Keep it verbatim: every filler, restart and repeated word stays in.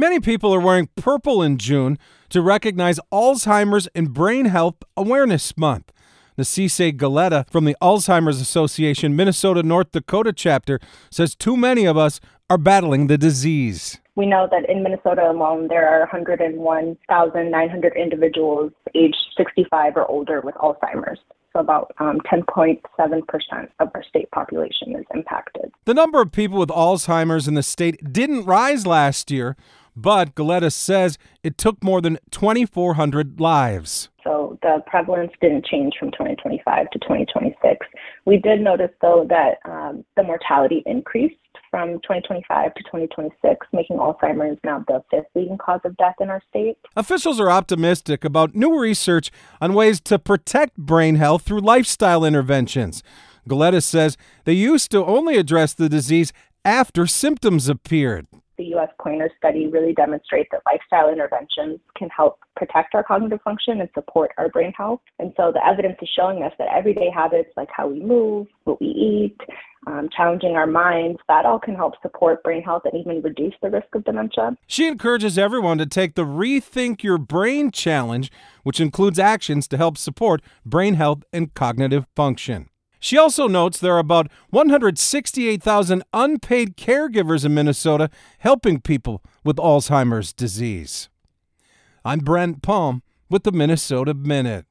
Many people are wearing purple in June to recognize Alzheimer's and Brain Health Awareness Month. Nasise Galetta from the Alzheimer's Association Minnesota North Dakota chapter says too many of us are battling the disease. We know that in Minnesota alone, there are one hundred one thousand nine hundred individuals aged sixty-five or older with Alzheimer's. So about um, ten point seven percent of our state population is impacted. The number of people with Alzheimer's in the state didn't rise last year, but Galetta says it took more than twenty-four hundred lives. So the prevalence didn't change from twenty twenty-five to twenty twenty-six. We did notice, though, that um, the mortality increased from twenty twenty-five to twenty twenty-six, making Alzheimer's now the fifth leading cause of death in our state. Officials are optimistic about new research on ways to protect brain health through lifestyle interventions. Galetta says they used to only address the disease after symptoms appeared. The U S Pointer study really demonstrates that lifestyle interventions can help protect our cognitive function and support our brain health. And so the evidence is showing us that everyday habits like how we move, what we eat, um, challenging our minds, that all can help support brain health and even reduce the risk of dementia. She encourages everyone to take the Rethink Your Brain Challenge, which includes actions to help support brain health and cognitive function. She also notes there are about one hundred sixty-eight thousand unpaid caregivers in Minnesota helping people with Alzheimer's disease. I'm Brent Palm with the Minnesota Minute.